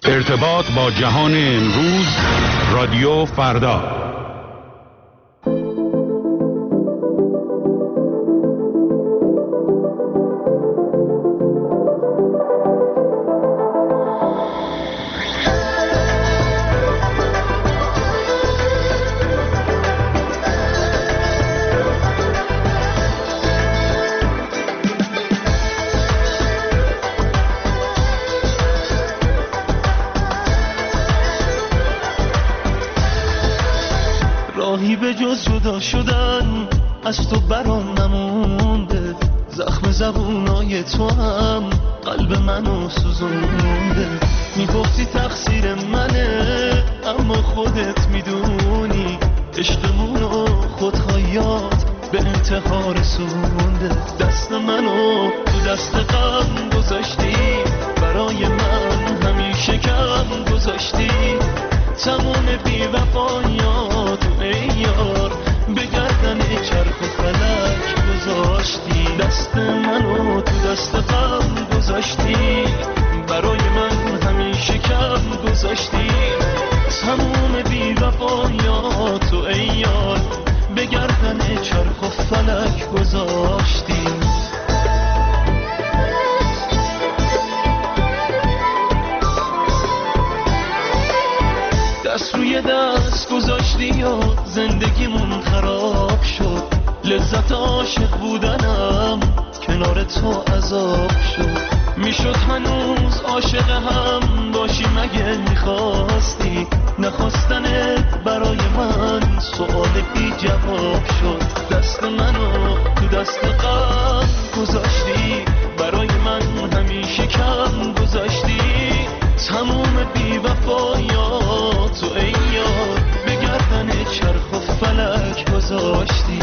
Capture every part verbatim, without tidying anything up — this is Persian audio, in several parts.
ارتباط با جهان امروز، رادیو فردا. راهی به جز جدا شدن از تو برام نمونده، زخم زبونای تو هم قلب منو سوزونده. میگفتی تقصیر منه اما خودت میدونی عشقمونو خودخوایات به انتها رسونده. دست منو تو دست غم گذاشتی، برای من همیشه کم گذاشتی. تمام بی وفایات ای یار به گردن چرخ و فلک گذاشتی. دست منو تو دست غم گذاشتی، برای من همیشه کم گذاشتی. تمام بی وفایات ای یار به گردن چرخ و فلک گذاشتی. دست روی دست گذاشتی و زندگیمون خراب شد. لذت عاشق بودنم کنار تو عذاب شد. میشد هنوز عاشق هم باشی مگه میخواستی؟ نخواستنت برای من سوال بی جواب شد. دست منو تو دست غم گذاشتی، برای من همیشه کم گذاشتی. تموم بی وفایات ای یار به گردن چرخ و فلک گذاشتی.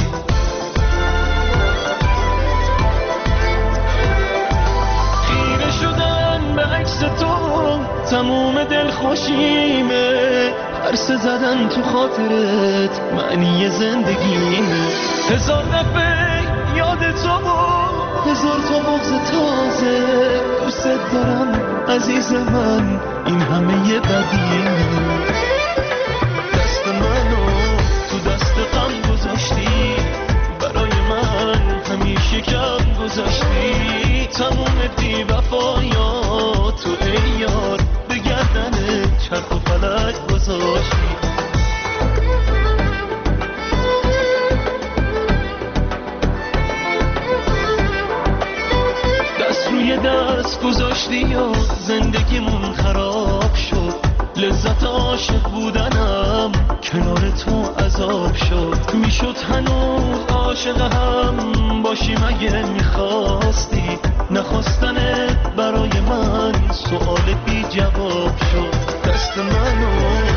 خیره شدن به عکس تو تموم دل خوشیمه. پرسه زدن تو خاطرت معنی زندگیمه. هزار دفعه یاد تو بود، هزار تا بغض تازه. دوست دارم عزیز من، این همه یه بدیه. دست منو تو دست غم گذاشتی، برای من همیشه کم گذاشتی. تموم بی وفایات تو ای یار به گردن چرخ و فلک گذاشتی. روی دست گذاشتی و زندگیمون خراب شد. لذت عاشق بودنم کنار تو عذاب شد. میشد هنوز عاشق هم باشی مگه میخواستی؟ نخواستنت برای من سوال بی جواب شد. دست منو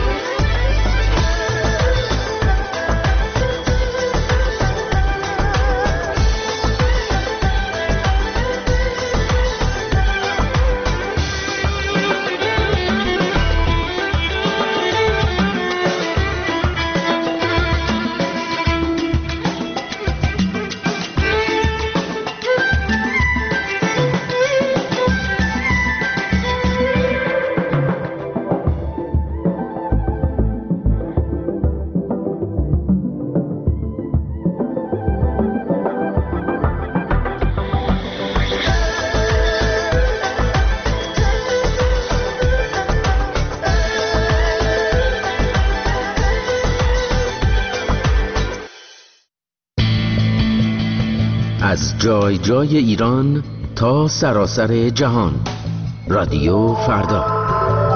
از جای جای ایران تا سراسر جهان، رادیو فردا.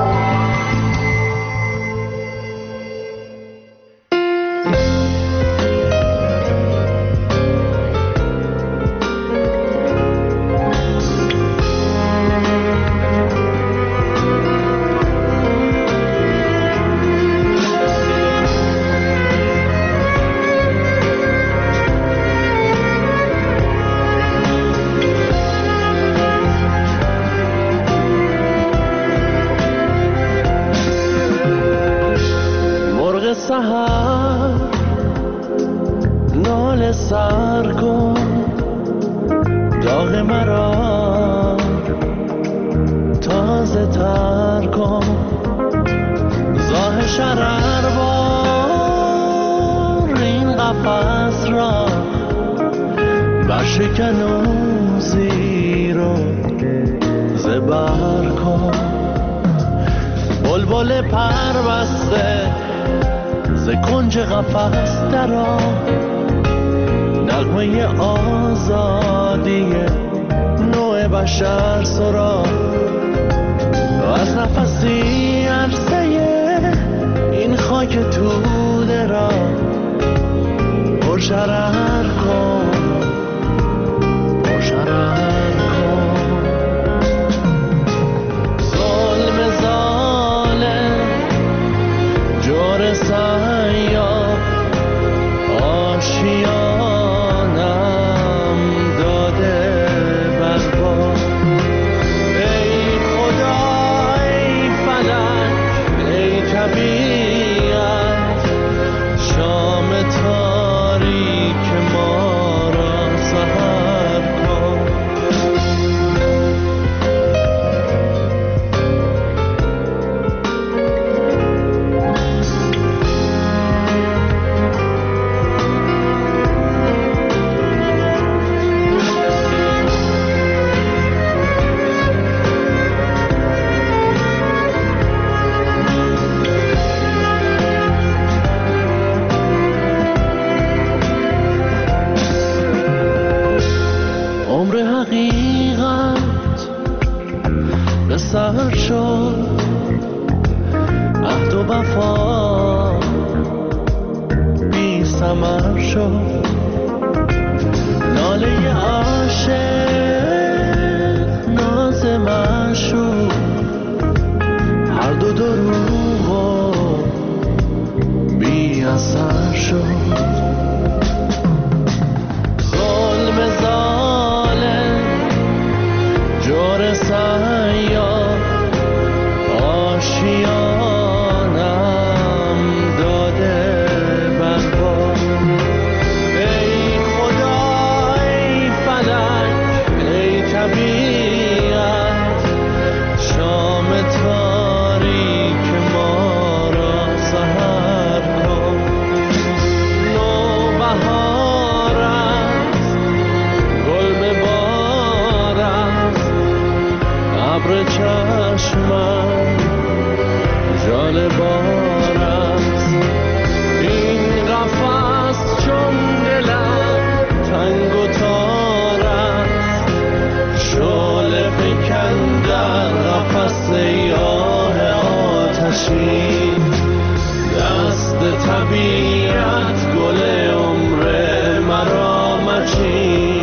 سحر نال سر کن، داغ مرا تازه تر کن. قفس را برشکن و زیر و زبر کن. بلبل پر بسته ز کنج قفس درآ، نغمه آزادی نوع بشر سرا. و از نفسی عرصه این خاک توده را پرشرر کن، پرشرر کن. ظلم ظالم جور سیاه آشیانم داده بربا. ای خدا ای فلک ای طبیعت، شام تاریک ما را سحر کن. عمر حقیقت به سر شد، عهد و وفا بی ثمر شد. ناله عاشق ناز معشوق، هر دو دروغ و بی اثر شد. ظلم ظالم جور سیاه آشیانم داده بربا. ای خدا ای فلک ای طبیعت، شام تاریک ما را سحر کن. نوبهار است، گل به بار است، ابر چشمم ژاله بار است. این قفس چون دلم تنگ و تار است، شعله فکن در قفس سیاه آتشین. دست طبیعت گل عمر مرا مچین.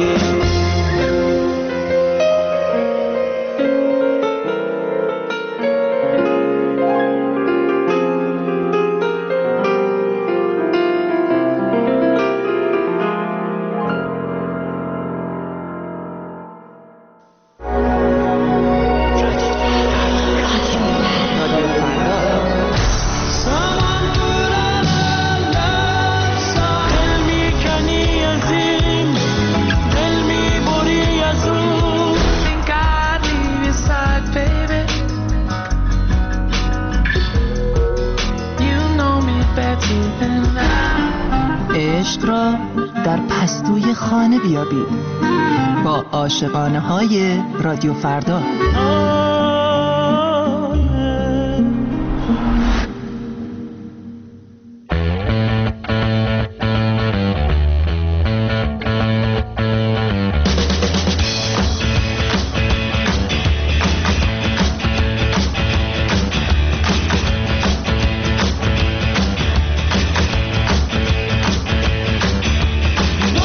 عشق را در پستوی خانه بیابید با عاشقانه های رادیو فردا.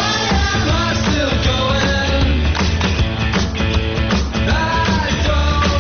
I don't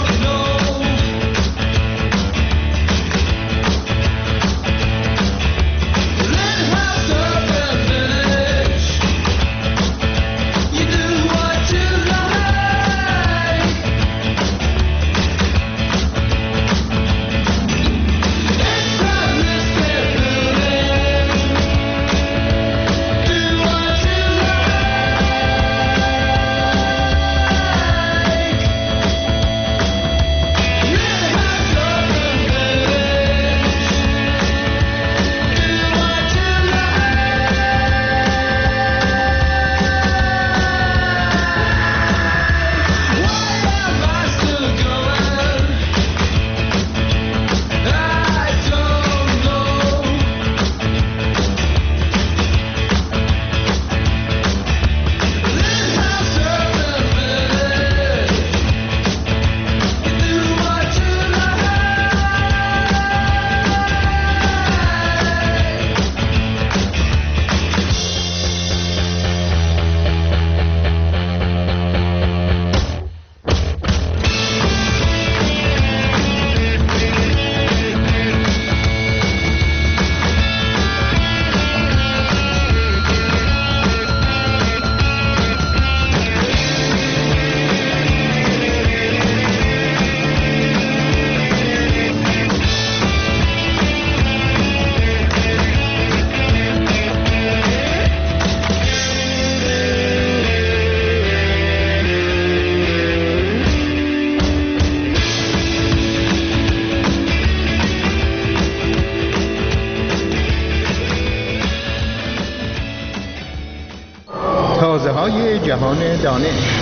جهان دانش.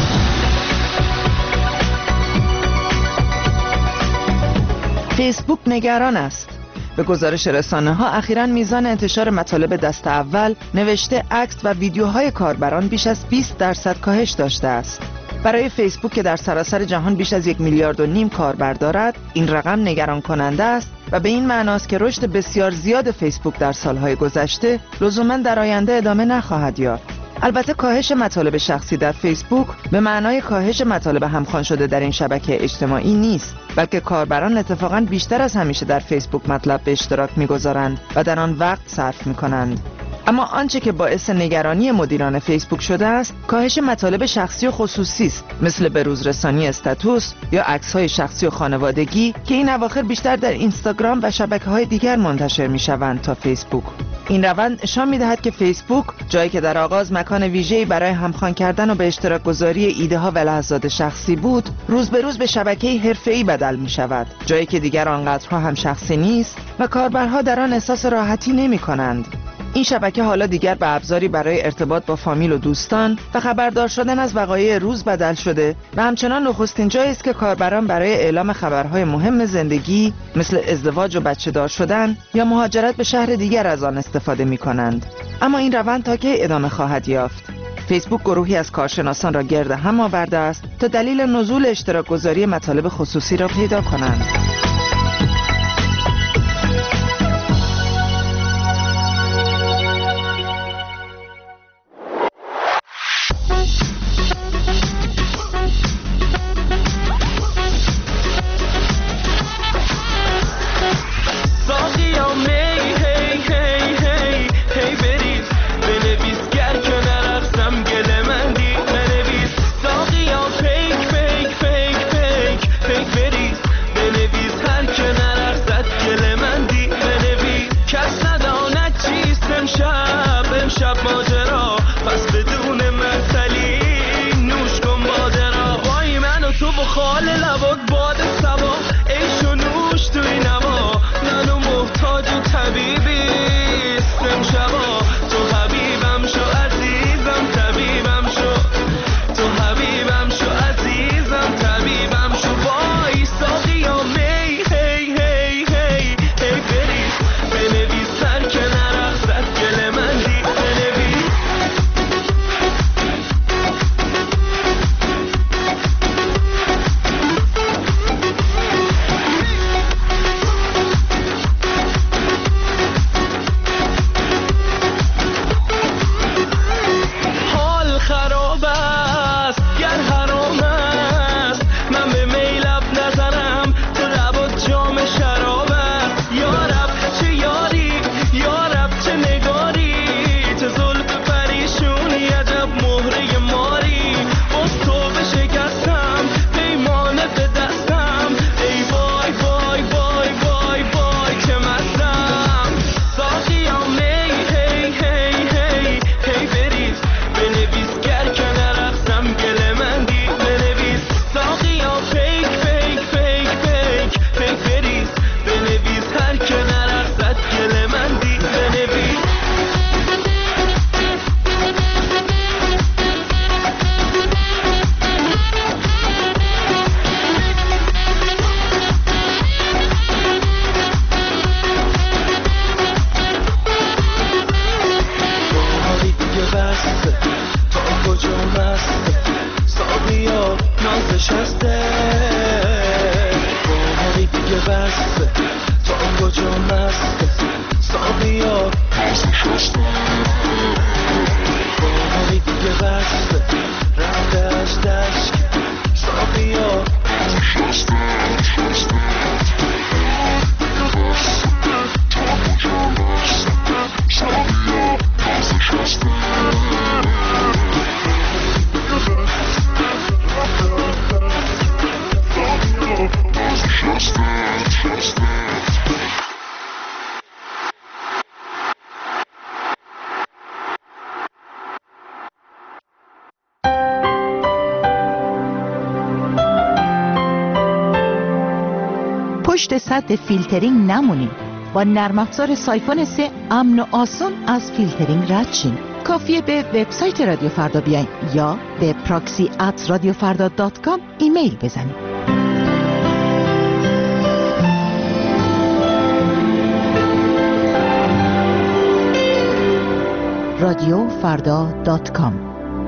فیسبوک نگران است. به گزارش رسانه‌ها اخیراً میزان انتشار مطالب دست اول، نوشته، عکس و ویدیوهای کاربران بیش از بیست درصد کاهش داشته است. برای فیسبوک که در سراسر جهان بیش از یک میلیارد و نیم کاربر دارد، این رقم نگران کننده است و به این معناست که رشد بسیار زیاد فیسبوک در سالهای گذشته لزوماً در آینده ادامه نخواهد یافت. البته کاهش مطالب شخصی در فیسبوک به معنای کاهش مطالب همخوان شده در این شبکه اجتماعی نیست، بلکه کاربران اتفاقاً بیشتر از همیشه در فیسبوک مطلب به اشتراک می‌گذارند و در آن وقت صرف می‌کنند. اما آنچه که باعث نگرانی مدیران فیسبوک شده است، کاهش مطالب شخصی و خصوصی است، مثل بروزرسانی استاتوس یا عکس‌های شخصی و خانوادگی که این اواخر بیشتر در اینستاگرام و شبکه‌های دیگر منتشر می‌شوند تا فیسبوک. این روند نشان می‌دهد که فیسبوک، جایی که در آغاز مکان ویژه‌ای برای همخوان کردن و به اشتراک گذاری ایده‌ها و لحظات شخصی بود، روز به روز به شبکه‌ای حرفه‌ای بدل می‌شود، جایی که دیگر آنقدرها هم شخصی نیست و کاربرها در آن احساس راحتی نمی‌کنند. این شبکه حالا دیگر به ابزاری برای ارتباط با فامیل و دوستان و خبردار شدن از وقایع روز بدل شده و همچنان نخستین جایی است که کاربران برای اعلام خبرهای مهم زندگی مثل ازدواج و بچه دار شدن یا مهاجرت به شهر دیگر از آن استفاده می کنند. اما این روند تا کی ادامه خواهد یافت؟ فیسبوک گروهی از کارشناسان را گرد هم آورده است تا دلیل نزول اشتراک گذاری مطالب خصوصی را پیدا کنند. پشت سد فیلترینگ نمونید. با نرم افزار سایفون سه امن و آسان از فیلترینگ رد شین. کافیه به وبسایت رادیو فردا بیاین یا به پراکسی ات رادیو فردا دات کام ایمیل بزنید. رادیو فردا دات کام.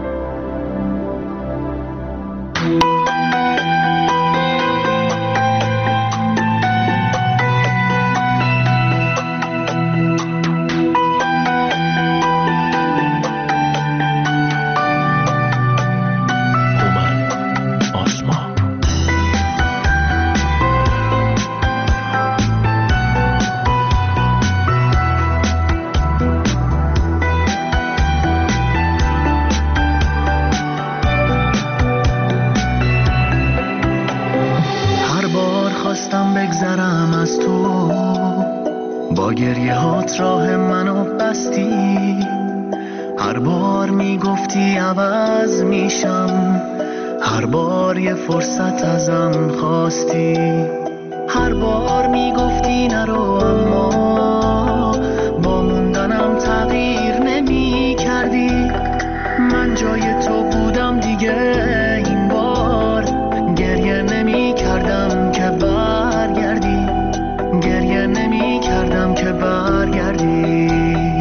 فرصت ازم خواستی، هر بار میگفتی نرو، اما با موندنم تغییر نمی کردی. من جای تو بودم دیگه، این بار گریه نمی کردم که برگردی، گریه نمی کردم که برگردی.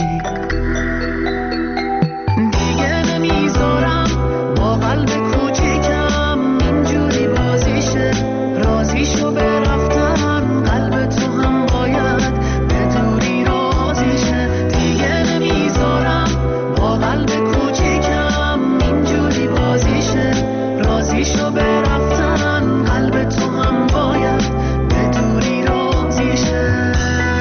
دیگه نمیذارم با قلب رازیشو به رفتن، قلب تو هم باید به دوری رازیشه. دیگه نمیذارم با قلب کوچیکم اینجوری بازیشه. رازیشو به رفتن، قلب تو هم باید به دوری رازیشه.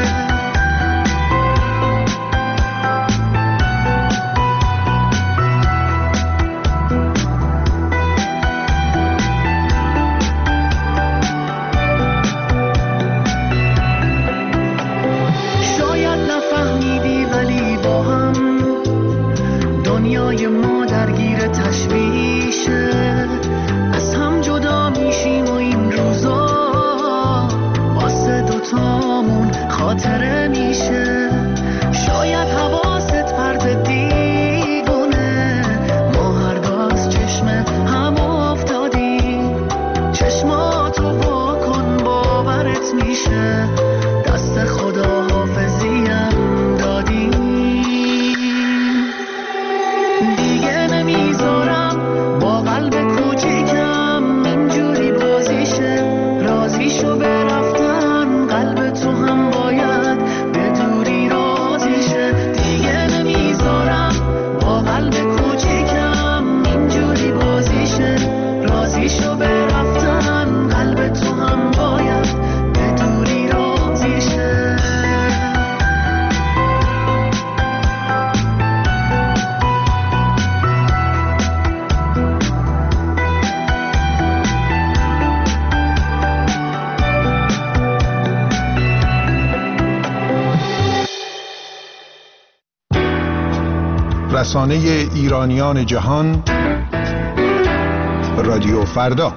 دنیای ما درگیر تشویشه، از هم جدا میشیم و این روزا واسه دوتامون خاطره میشه. شاید حواست پرت دیوونه، ما هر دو از چشم هم افتادیم. چشماتو وا کن باورت میشه، دست خدا حافظیم دادیم. دیگه نمیذارم با قلب کوچیکم اینجوری بازیشه. رازیشو به رفتن، قلب تو هم باید به دوری رازیشه. دیگه نمیذارم با قلب کوچیکم اینجوری بازیشه. رازیشو به رفتن، قلب تو هم باید به دوری رازیشه. رسانه ایرانیان جهان، رادیو فردا.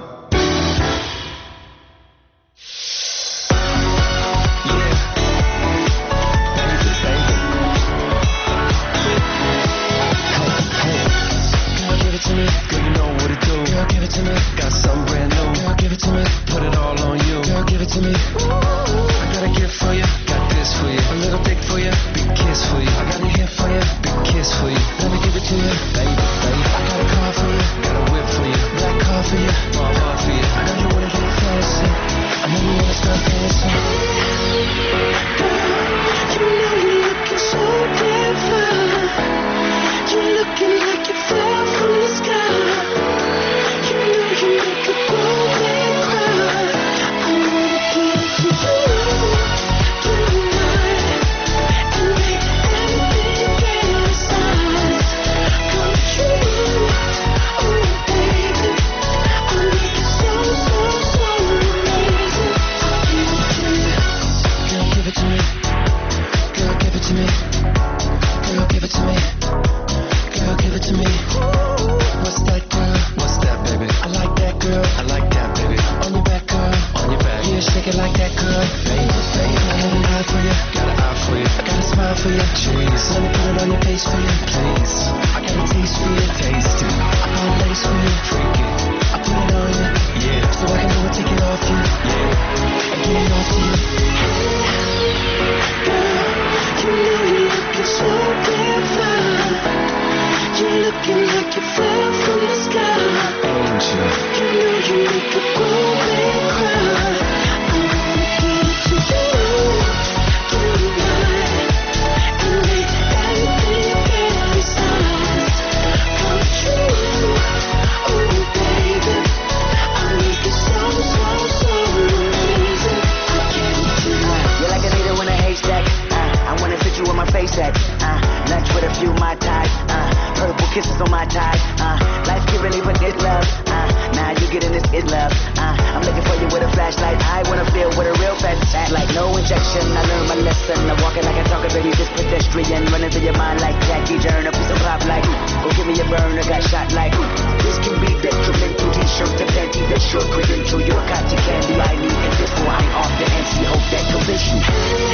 for you. Cheese. Let me put it on your face for you, please. I got a taste for you, taste it. I got a lace for you, freak it. I put it on you, yeah. So I can never take it off you, yeah. And get it off to you. Girl, you know you're looking so damn fine. You're looking like you fell from the sky. Ain't you? You know you make a grown man cry. I wanna give it to you tonight and make everything you get inside come true. Oh baby, I make it so, so, so amazing. I give it to you. You're like a needle in a haystack. uh, I wanna fit you with my face at. uh, Lunch with a few my type. uh, Purple kisses on my tie. uh, Life giving even this love. uh, Now you getting this is love. uh, I'm looking for you with a flashlight. I wanna feel what a real fast act like. No injection, I learned my lesson. I'm walking like I talk, baby, this pedestrian. Running through your mind like Jackie Turner. A piece of pop like, go give me a burner, got shot like, this can be detrimental. T-shirt to panty, that's your credential. You're a cotton candy, I need in this one. I'm off the M C, hope that convince you.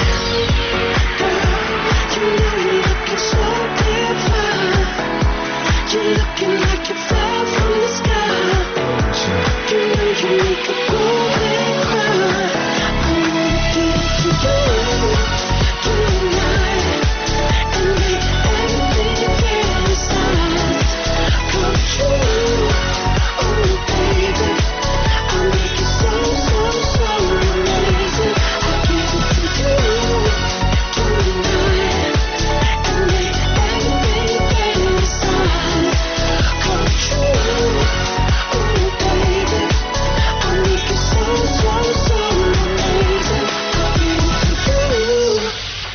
You know you're looking so damn fine. You're looking like you fell from the sky. You know you make a grown man cry. I wanna give it to you tonight and make everything you get inside come true. Oh baby, I make it so, so, so amazing. I give it to you tonight and make everything you get inside come true. Oh baby, I make it so, so, so amazing. I give it to you.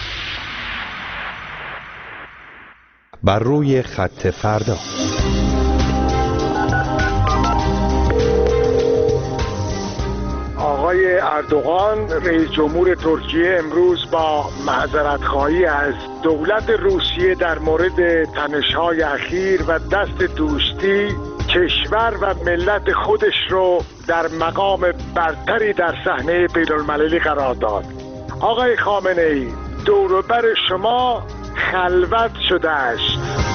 بر روی خط فردا. آقای اردوغان رئیس جمهور ترکیه امروز با معذرت خواهی از دولت روسیه در مورد تنش‌های اخیر و دست دوستی کشور و ملت خودش رو در مقام برتری در صحنه بین‌المللی قرار داد. آقای خامنه‌ای، دور و بر شما خلوت شده است.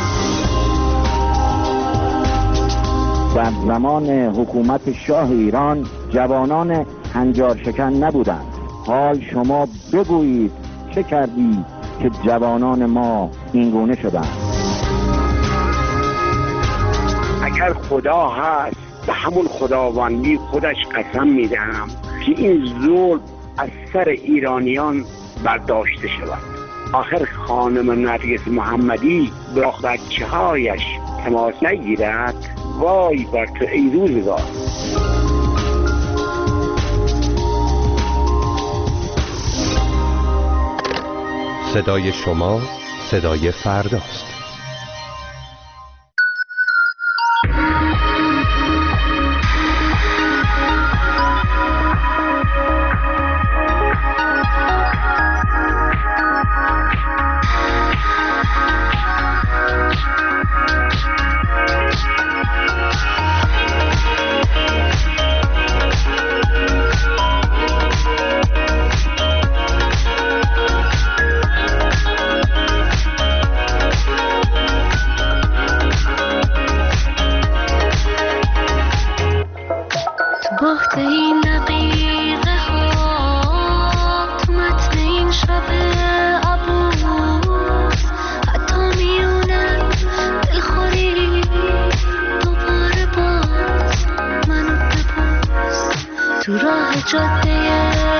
در زمان حکومت شاه ایران جوانان هنجار شکن نبودند. حال شما بگویید چه کردی که جوانان ما اینگونه شدند؟ اگر خدا هست به همون خداوندی خودش قسم میدهم که این ظلم از سر ایرانیان برداشته شود. آخر خانم نرگس محمدی با بچه هایش تماس نگیرد. وای بر تو ای روزگار. صدای شما صدای فرداست. تو راه جاده